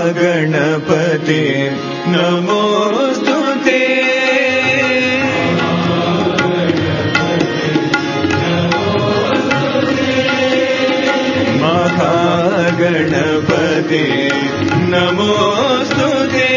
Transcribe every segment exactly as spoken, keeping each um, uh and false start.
महागणपते नमोस्तुते। महागणपते नमोस्तुते।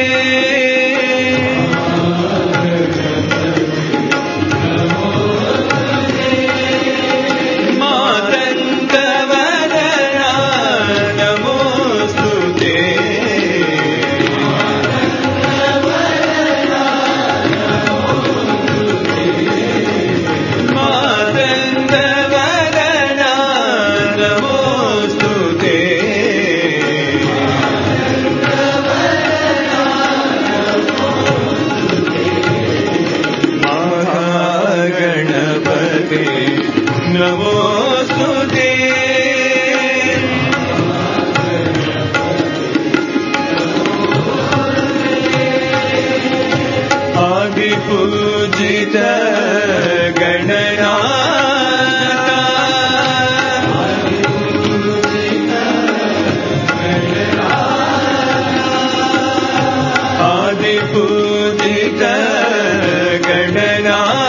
नमोस्तुते। आदिपूजित गणनाथ आदिपूजित गणनाथ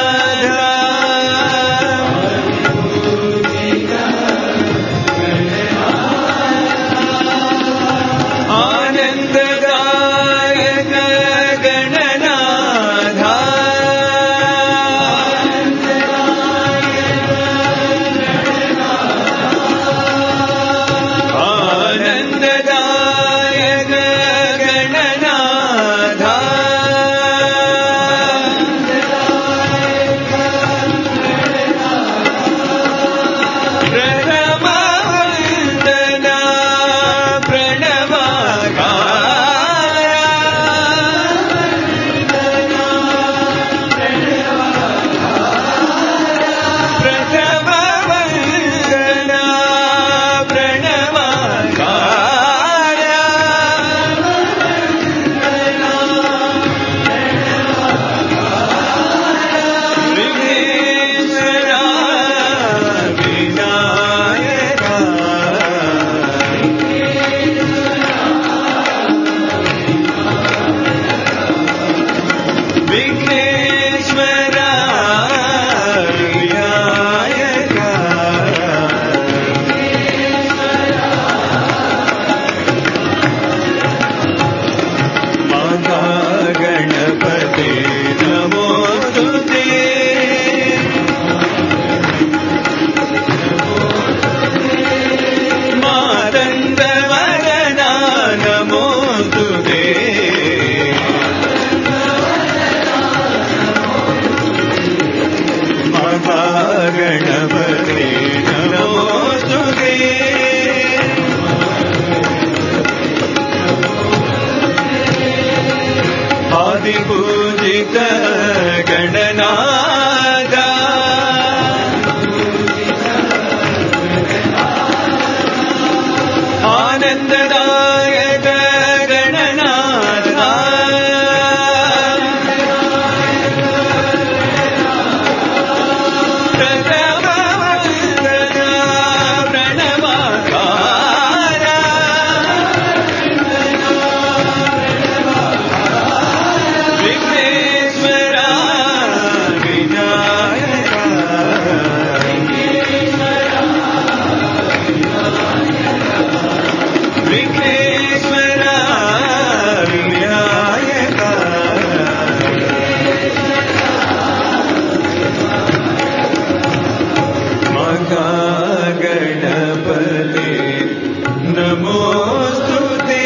आदिपूजित गणनाथ आनंददायक गणनाथ गणपते नमोस्तुते।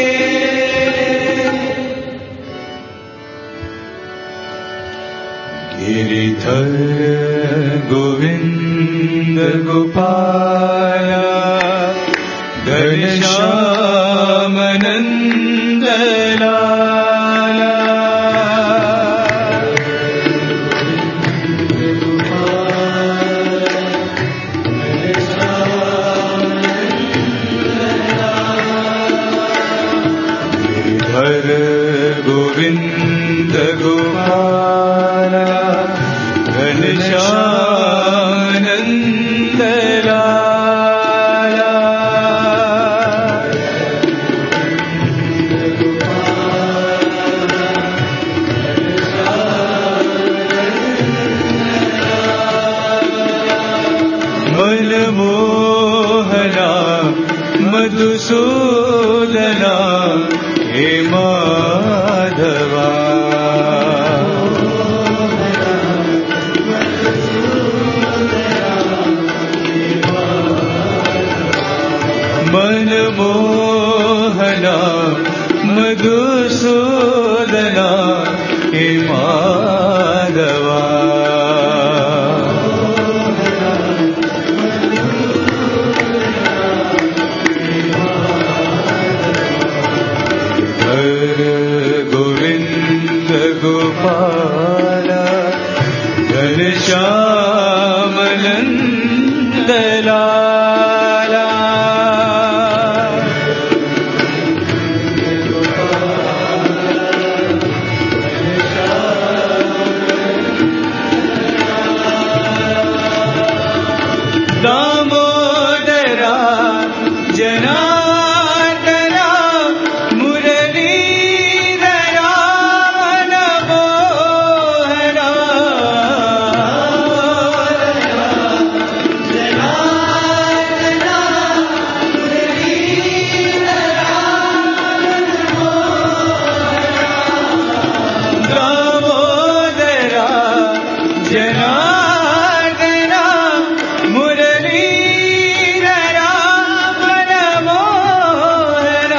गिरिधर गोविंद गोपाल घनश्याम नंदलाला हर गोविंद गोपाल घनश्याम मधुसूदना हे माधवा मनमोहना मधुसूदना हे माधवा गोविंद गोपाल घनश्याम नंद लाला दामोदरा जनार्दना मुरलीधरा मनमोहना जनार्दना मुरलीधरा दामोदरा जनार्दना मुरलीधरा मनमोहना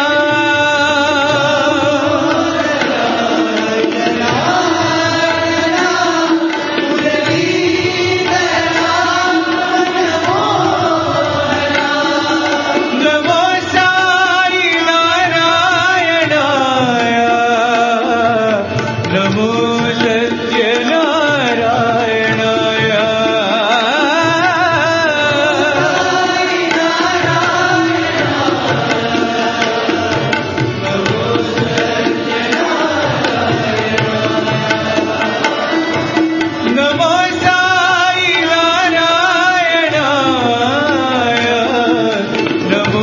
नमो साई नारायणाय नमो सत्यनारायणाय नमो साई नारायणाय नमो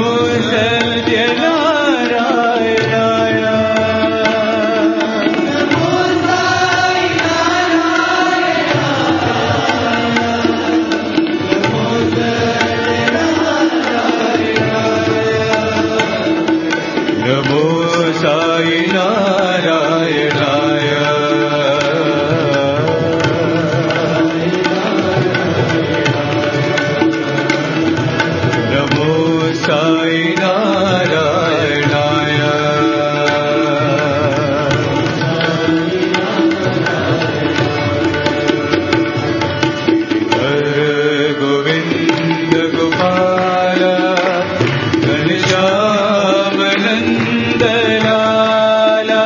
सत्यनारायणाय नमो साई नमो साई नारायणाय नमो साई नारायणाय गोविंद गोपाल घनश्याम नंद लाला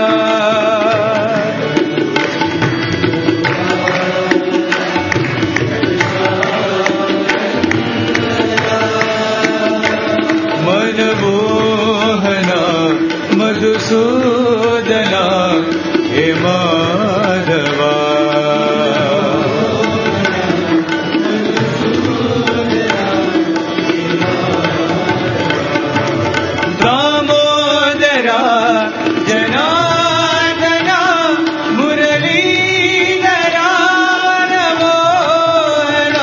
मनमोहना मधुसूदना हे माधवा दामोदरा जनार्दना मुरलीधरा मनमोहना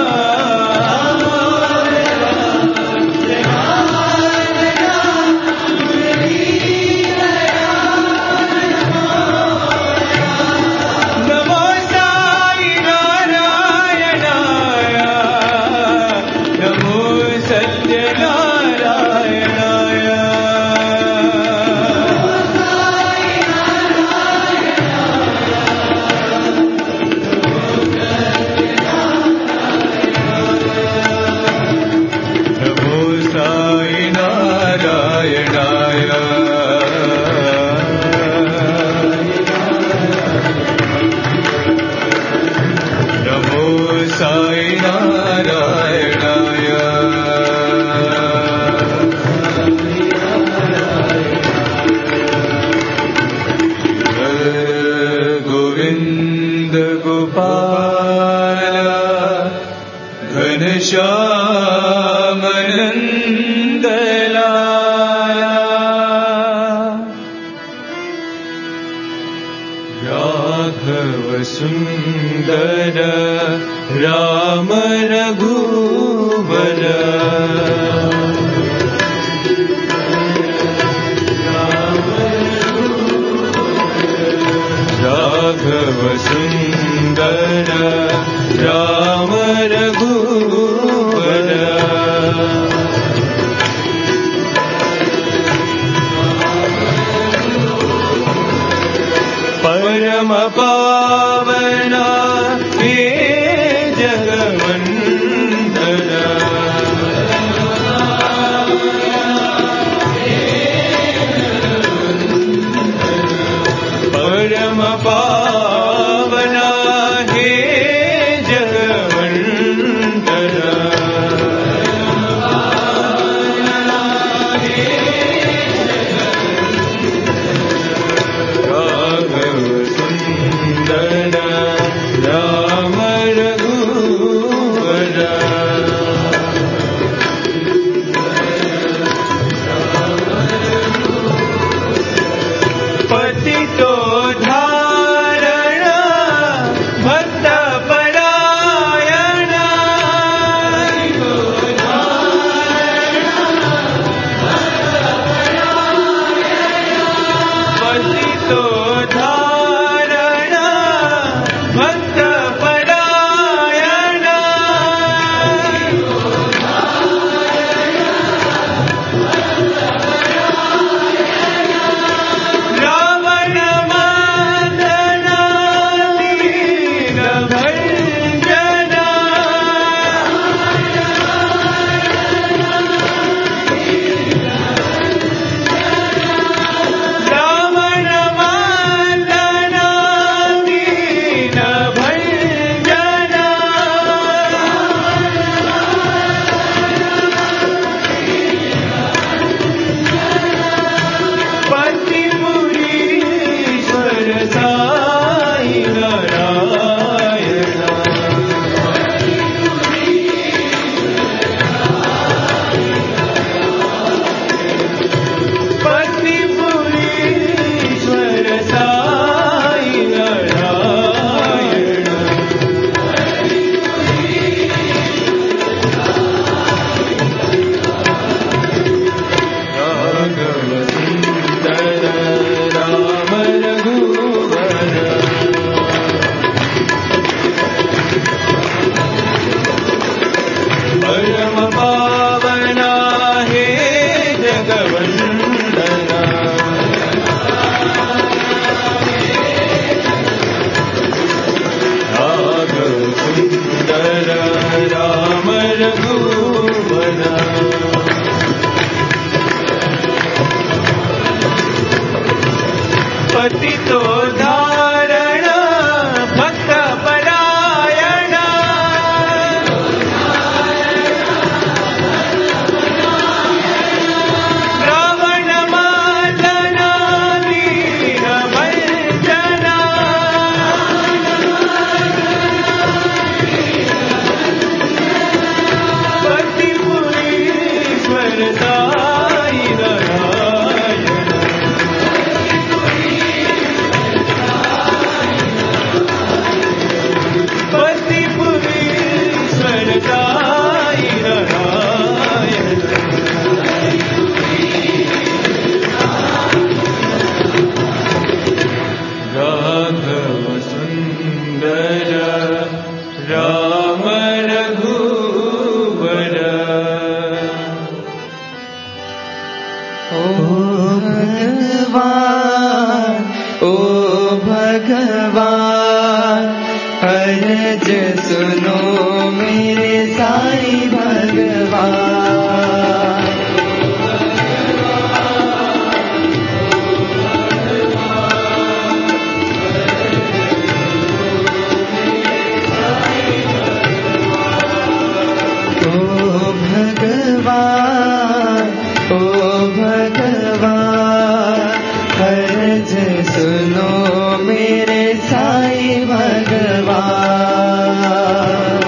नमो साई नारायणाय नमो सत्यनारायणाय नमो साई नारायणाय नमो साई नारायणाय गोविंद गोपाल घनश्याम नंद लाला राघव सुंदर राम रघुवर परम पावना हे जगवंदना परम पावना हे जगवंदना राघव सुंदर राम रघुवर पतितो धारण भक्त परायण पतितो धारण भक्त परायण रावण मर्दन दीन भंजन रावण मर्दन दीन भंजन पतिपुरीश्वर साई नारायण पतिपुरीश्वर साई नारायण राघव सुंदर राम रघुवर परम पावना हे जगवंदना राघव सुंदर राम रघुवर पतितो धारण भक्त परायण रावण मर्दन दीन भंजन पतिपुरीश्वर साई नारायण पतिपुरीश्वर साई नारायण राघव सुंदर राम रघुवर ओ भगवान ओ भगवान अर्ज सुनो मेरे साईं भगवान ओ भगवान ओ भगवान अर्ज सुनो मेरे साईं भगवान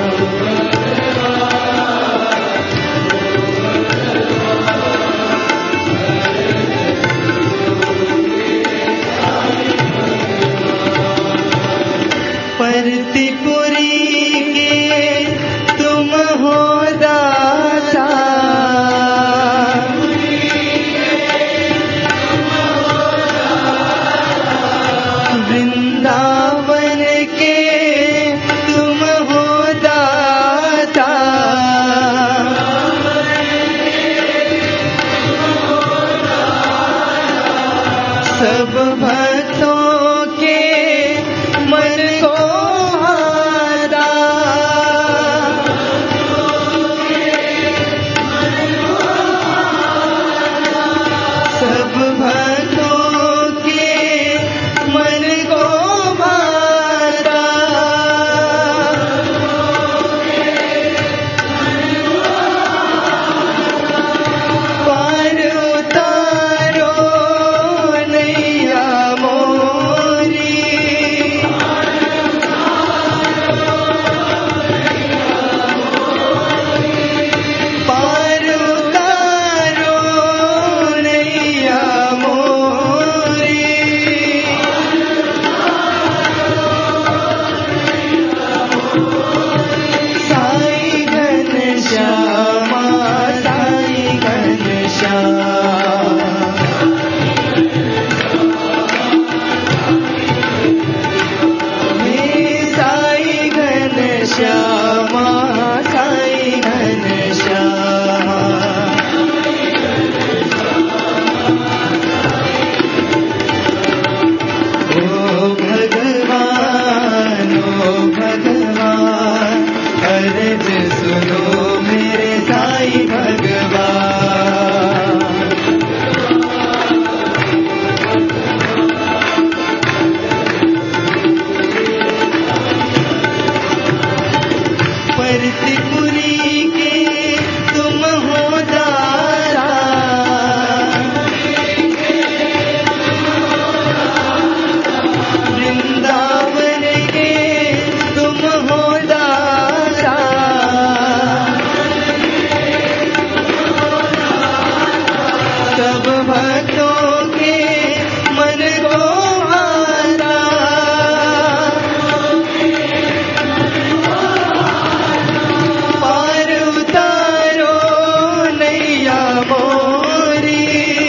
परतिपुरी के तुम हो दाता वृंदावन के तुम हो दाता सब भक्तों के सब भक्तों के मन को आता पार उतारो नैया मोरी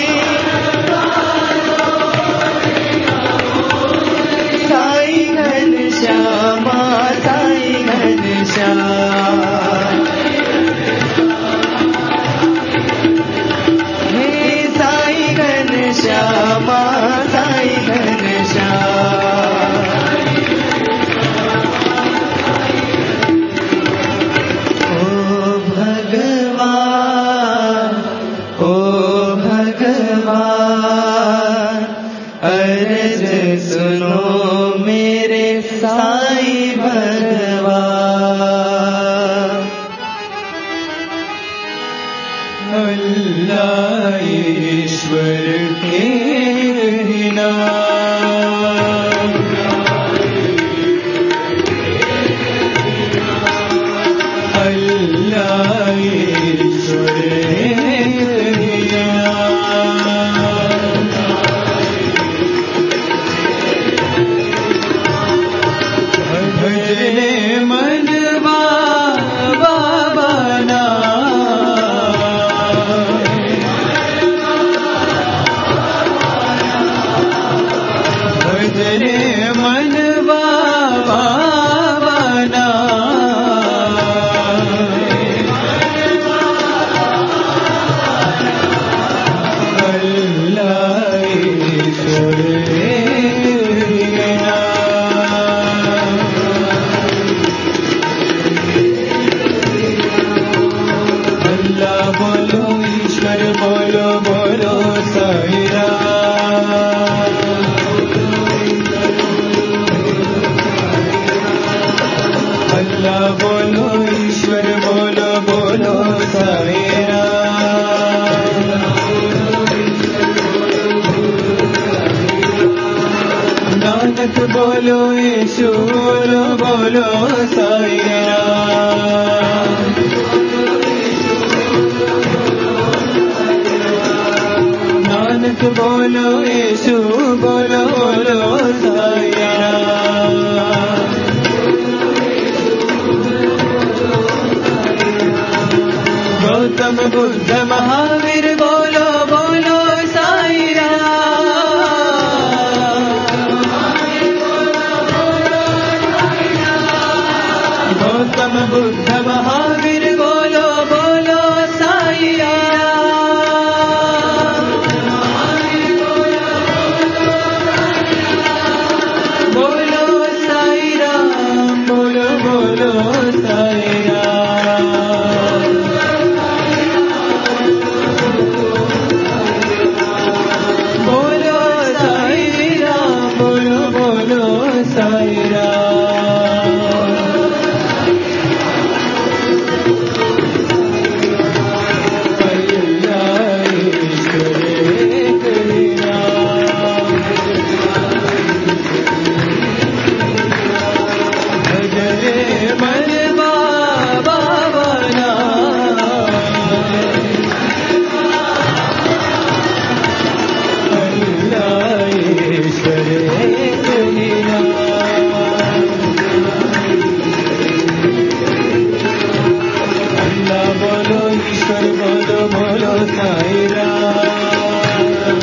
साई घनश्यामा साई घनश्याम हे साई घनश्यामा साई घनश्याम ओ भगवान ओ भगवान अर्ज सुनो मेरे साई भगवान अल्लाह ईश्वर एक ही नाम अल्लाह ईश्वर एक ही नाम भजने मनवा बाबा भजने मनवा बाबा अल्लाह ईश्वर अल्लाह बोलो ईश्वर बोलो बोलो साई राम अल्लाह बोलो ईश्वर बोलो बोलो साई राम नानक बोलो यीशु बोलो बोलो साई राम नानक बोलो यीशु बोलो बोलो साई राम गौतम बुद्ध महावीर बोलो बोलो साई राम गौतम बुद्ध महावीर बोलो बोलो साई राम बोलो साई राम बोलो बोलो साई राम बोलो साई राम बोलो बोलो साई राम अल्लाह ईश्वर एक ही नाम भजने मनवा बाबा अल्लाह ईश्वर एक ही नाम अल्लाह बोलो ईश्वर बोलो बोलो साई राम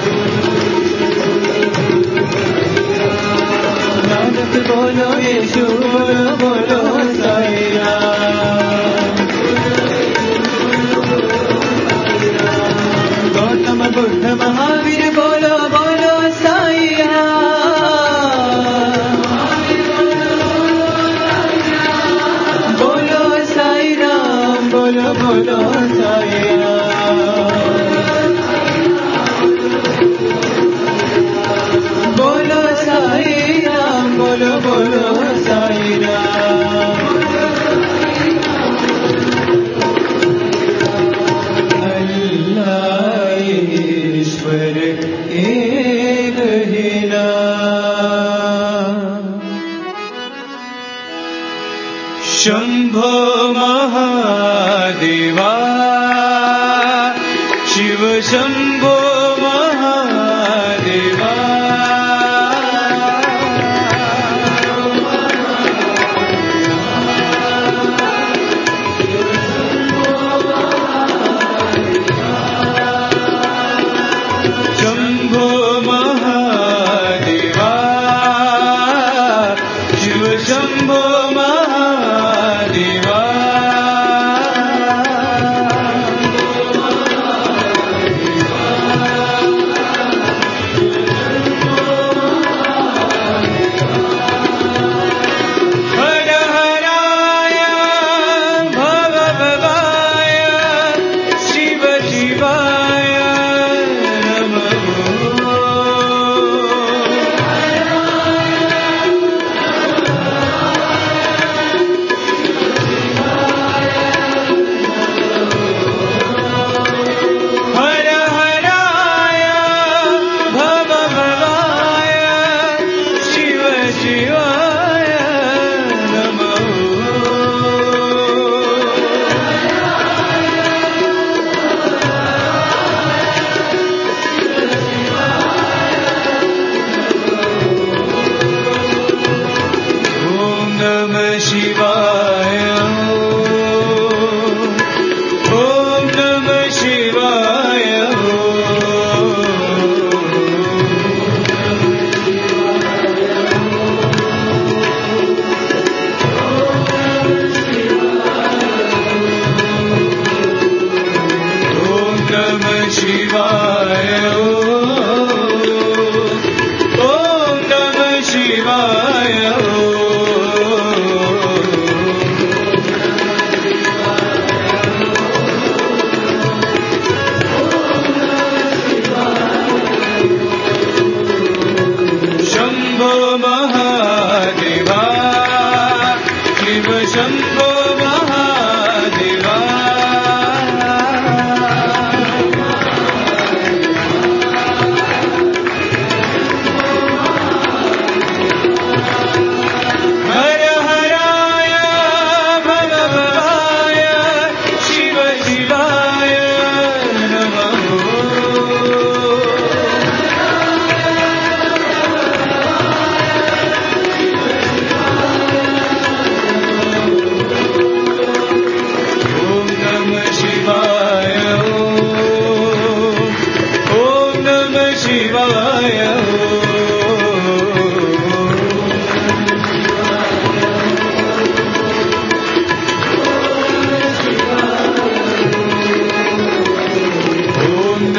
नानक बोलो यीशु बोलो बोलो साई राम गौतम बुद्ध महावीर बोलो बोलो साई राम बोलो साई राम बोलो बोलो साई राम बोलो साई राम बोलो बोलो साई राम अल्लाह ईश्वर एक ही नाम शंभो महादेवा शिव शंभो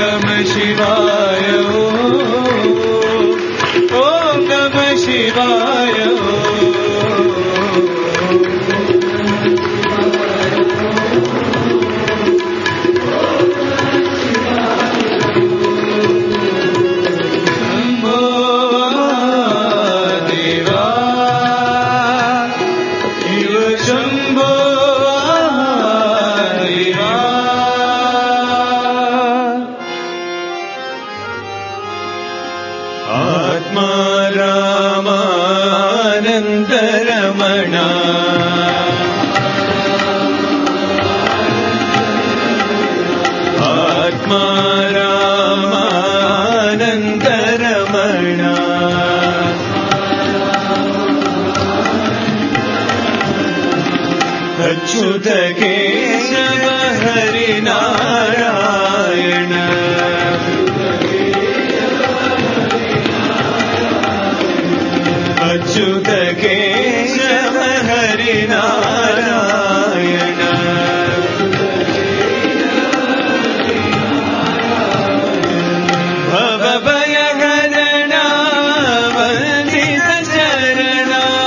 नमः शिवाय ओम नमः शिवाय अच्युत केशव हरि नारायण अच्युत केशव हरि नारायण भवभयहरण वन्दित चरण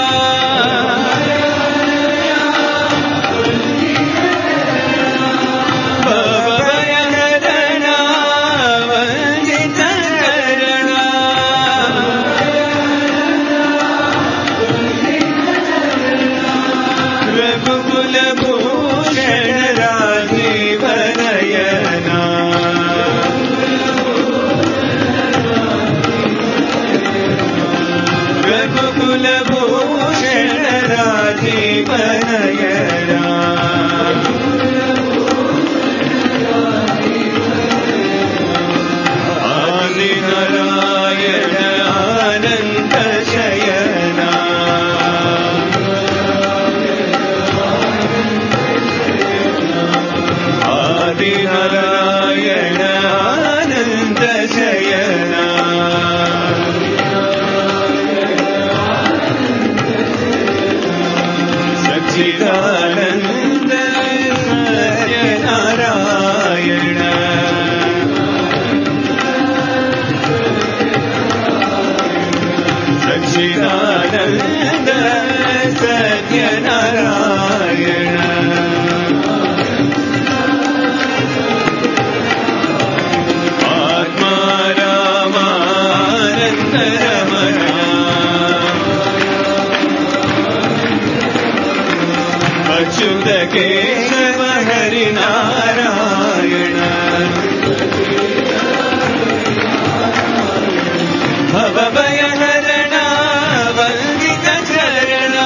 केशव हरि नारायण भवभयहरण वन्दित चरण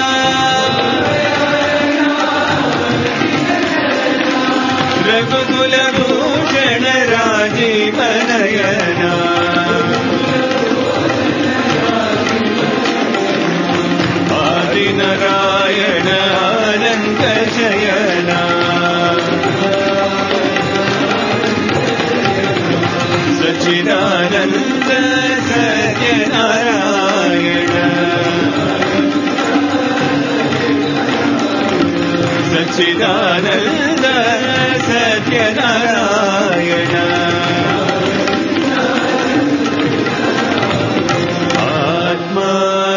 रघुकुल भूषण राजीव नयन आदिनारायण अनंत शयन सच्चिदानंद सत्यनारायण सच्चिदानंद सत्यनारायण आत्मा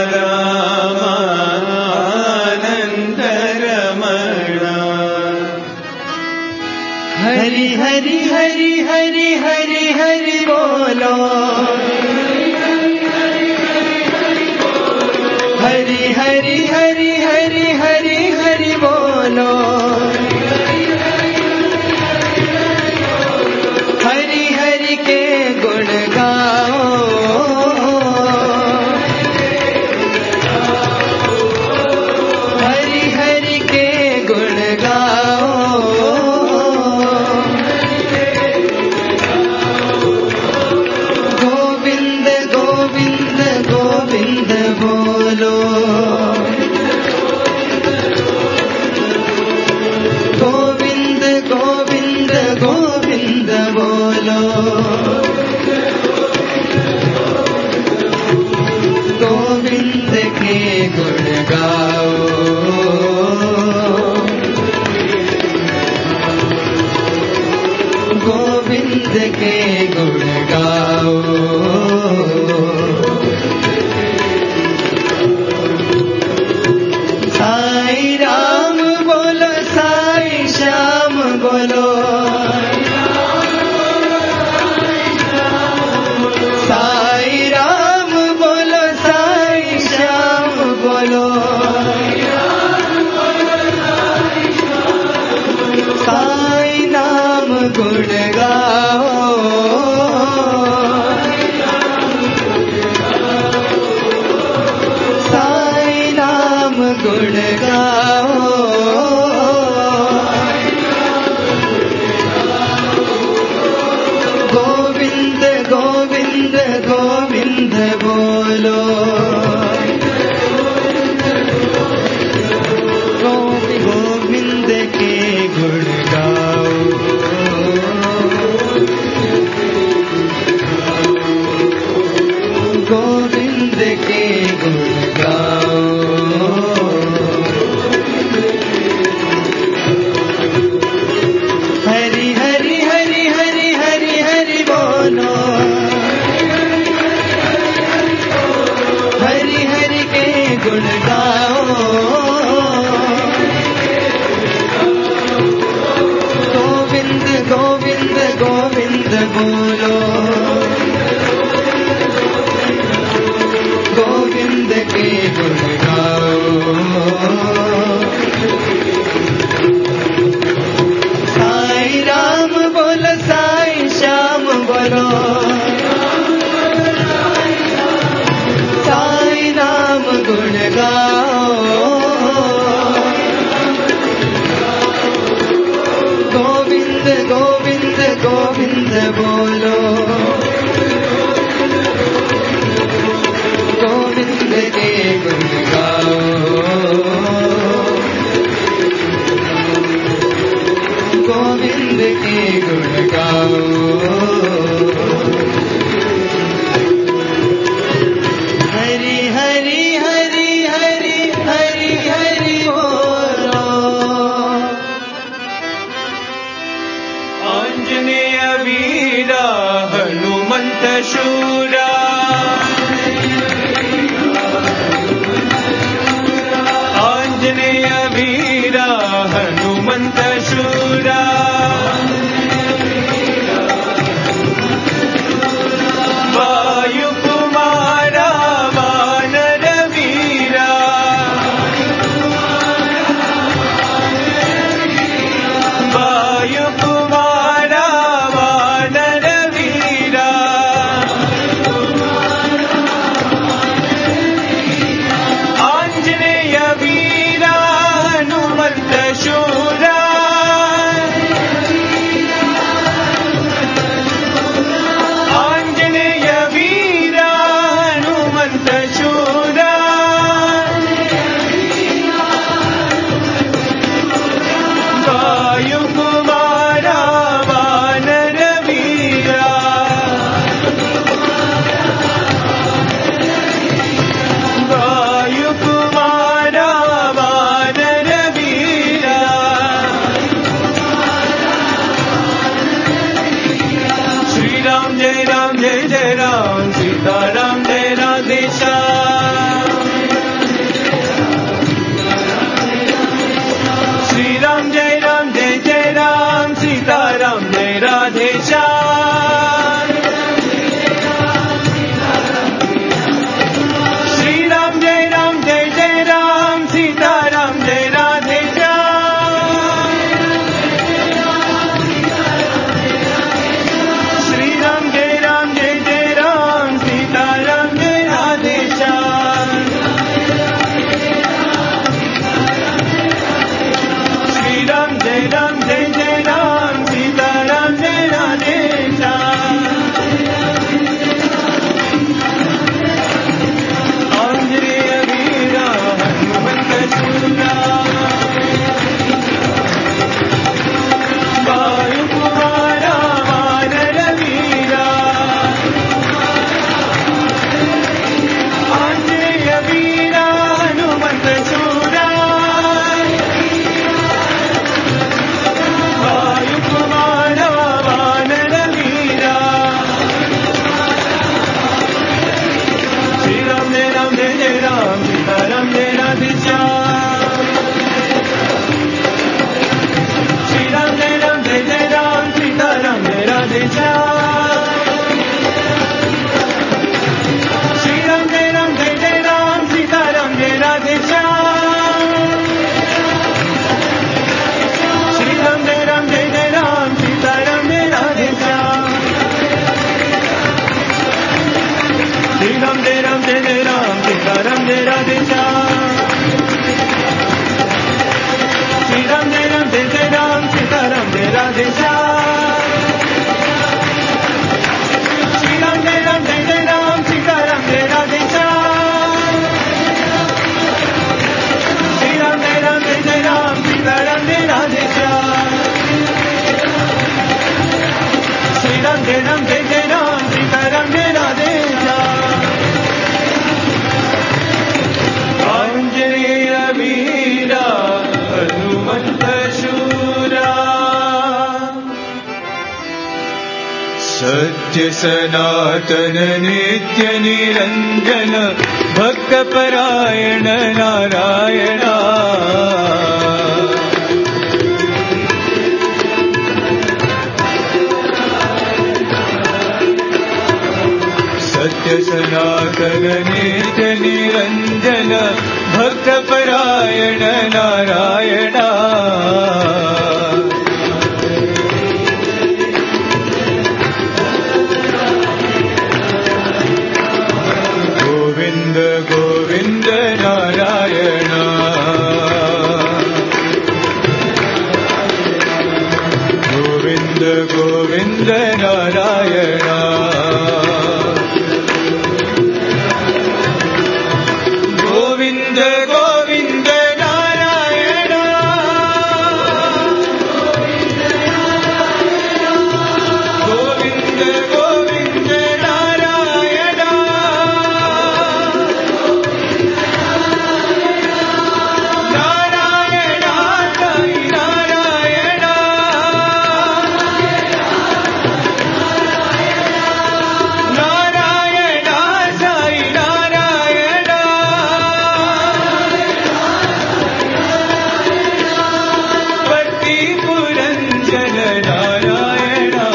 हरि हरि हरि हरि हरि हरि बोलो हरि हरि हरि हरि हरि हरि बोलो हरि हरि के गुण गाओ हरि हरि के गुण गाओ बोलो गोविंद गोविंद गोविंद बोलो गोविंद के गुण गाओ गोविंद के गुण गाओ। साई राम बोलो, साई श्याम बोलो, साई राम बोलो, साई श्याम बोलो, साई नाम गुण गाओ। साई नाम गुण गाओ। गोविंद गोविंद गोविंद बोलो, गोविंद के गुण गाओ। गोविंद के गुण गाओ। हरि हरि हरि हरि हरि हरि बोलो, हरि हरि के गुण गाओ। गोविंद गोविंद गोविंद बोलो, गोविंद के गुण गाओ। साई राम बोलो, साई श्याम बोलो, साई नाम गुण गाओ। गोविंद गोविंद गोविंद बोलो, गोविंद के गुण गाओ। गोविंद के गुण गाओ। हरि हरि हरि हरि हरि हरि बोलो। आंजनेय वीरा हनुमंत शूरा, आंजनेय वीरा हनुमंत शूरा, वायु कुमारा वानर वीरा, वायु कुमारा वानर वीरा, आंजनेय वीरा हनुमंत शूरा, आंजनेय वीरा हनुमंत शूरा, वायु कुमारा वानर वीरा, वायु कुमारा वानर वीरा, श्री राम जय राम जय जय राम, सीता राम जय राधे श्याम, श्री राम जय राम जय जय राम, सीता राम जय राधे श्याम, श्री राम जय राम जय जय राम, सीता राम जय राधे श्याम, श्री राम जय राम जय जय Ram, Radhe Shyam. Shri Ram Jai Ram Jai Jai Ram, Sita Ram Jai Radhe Shyam. Shri Ram Jai Ram Jai Jai Ram, Sita Ram Jai Radhe Shyam. Shri Ram Jai Ram Jai Jai Ram, Sita Ram Jai Radhe Shyam. Anjaneya Veera, Hanumanta Shura. Satya Sanatana Nitya Niranjana, Bhakta Parayana Narayana. Satya Sanatana Nitya Niranjana, Bhakta Parayana Narayana. Govinda Govinda Narayana. Govinda Govinda Narayana. Govinda Govinda Narayana. Govinda Govinda Narayana. Narayana Sai Narayana. Narayana Sai Narayana. Patti Puranjana Narayana.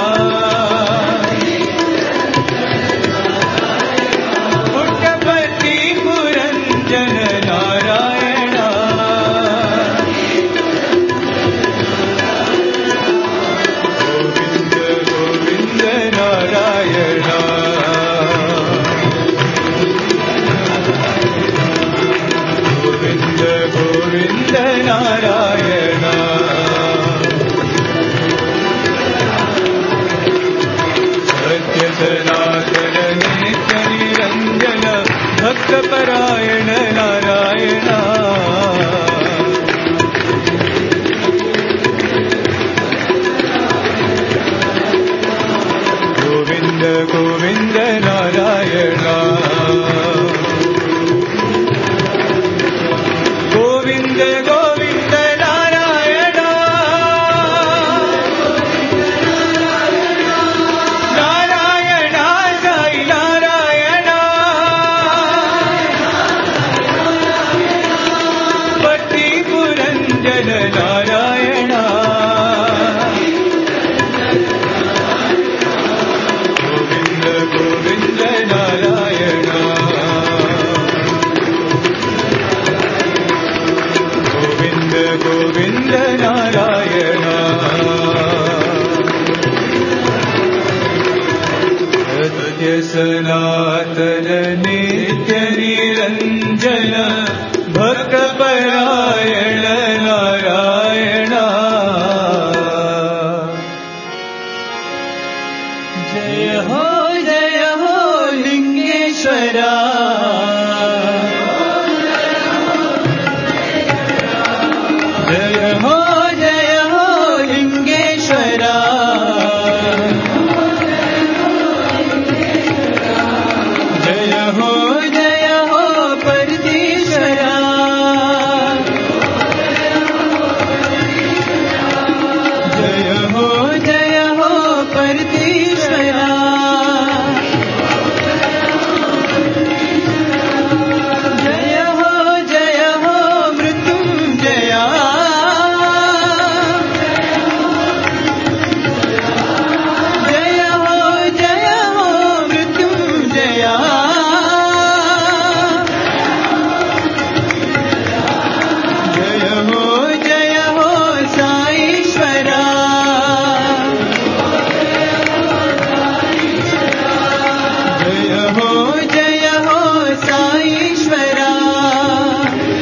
Puttapatti Puranjana Narayana. Govinda Govinda Narayana. Govinda Govinda Narayana. Satya Sanatana Nitya Niranjana, Bhakta Parayana Narayana. Govinda Govinda Narayana. Govinda Govinda Narayana. Narayana Sai Narayana. Patti Puranjana Narayana. Govinda Govinda Narayana. Govinda Govinda Narayana. Satya Sanatana Nitya Niranjana, Bhakta Parayana Narayana. Jaya Ho Jaya Ho Lingeshwara. Jaya Ho Jaya Ho Lingeshwara. Jaya Ho Jaya Ho Paradishwara. Jaya Ho Jaya Ho Paradishwara. Jaya Ho Jaya Ho Mrityunjaya. Jaya Ho Jaya Ho Mrityunjaya. Jaya Ho Jaya Ho Saishwara. Jaya Ho Jaya Ho Saishwara.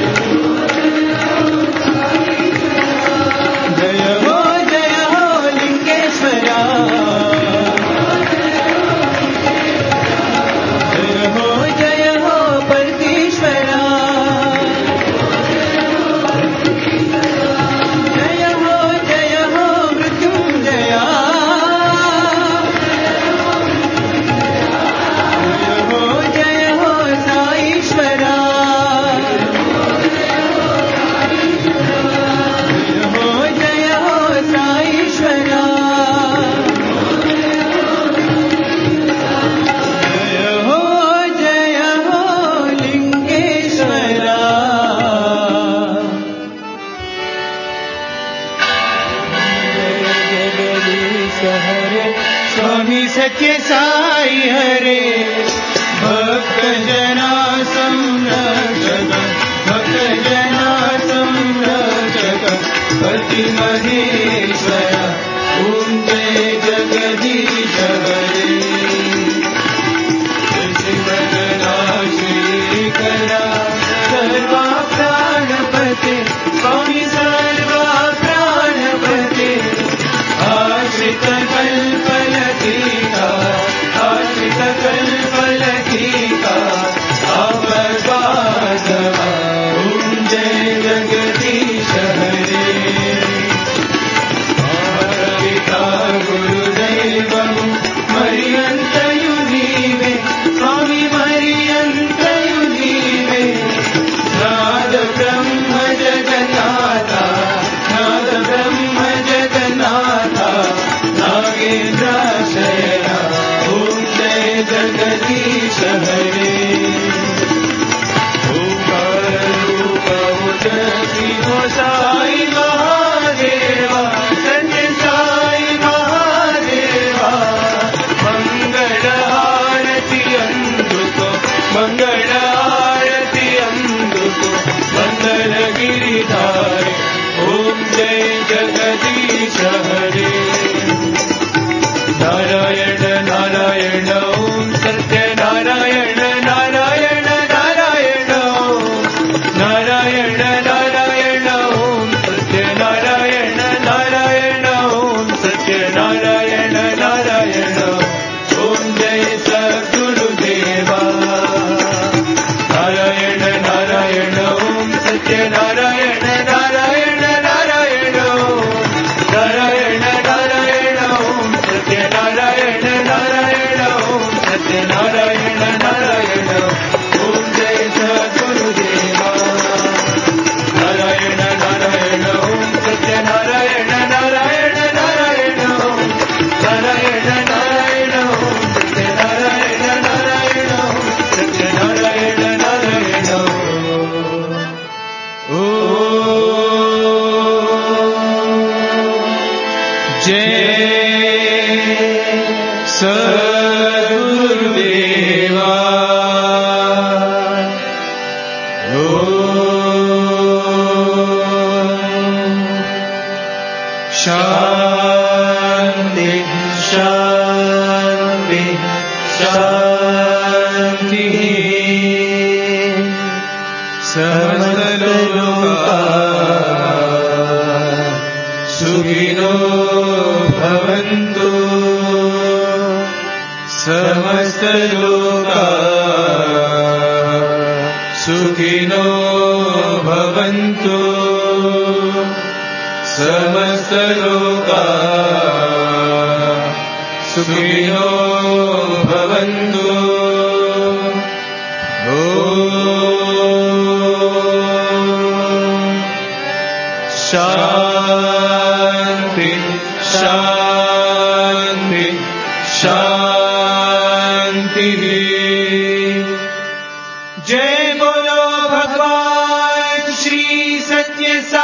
Jaya Ho Jaya Ho सत्य साई हरे भक्त जना संरक्षक भक्त जना संरक्षक पति महेश्वर ओम जय जगदीश हरे श्रीकरा सर्वा प्राणपते स्वामी सर्वा प्राणपते आश्रित कल्पलतिका आश्रित कल्पलतिका आपद्बांधवा ओम जय जगदीश हरे पिता गुरुदैवं मर्यन्तयु नीवे स्वामी मर्यन्तयु नीवे नाद ब्रह्म जगन्नाथा नाद ब्रह्म जगन्नाथा नागेन्द्राशयना ओम जय जगदीश हरे ओंकार रूप उदय साई महादेवा सत्य साई महादेवा मंगल आरती अंधुको मंगल आरती अंधुको मंगल गिरिधारी ओम जय जगदीश हरे नारायण नारायण ओम सत्य नारायण नारायण नारायण ओम नारायण नारायण ओम सत्य नारायण नारायण ओम सत्य नारायण नारायण ओम जय सद्गुरुदेवा नारायण नारायण ओम सत्य नारायण नारायण नारायण ओम नारायण नारायण ओम सत्य नारायण नारायण ओम सत्य नारायण नारायण ओम जय सद्गुरुदेवा नारायण नारायण ओम सत्य नारायण नारायण नारायण ओम नारायण नारायण ओम सत्य नारायण नारायण ओम सत्य नारायण नारायण ओम जय सद्गुरुदेवा शांति शांति शांति समस्त लोका सुखिनो भवन्तु समस्त लोका सुखिनो भवन्तु समस्त लोका सुखिनो भवन्तु ओम शांति शांति शांति जय बोलो भगवान श्री सत्य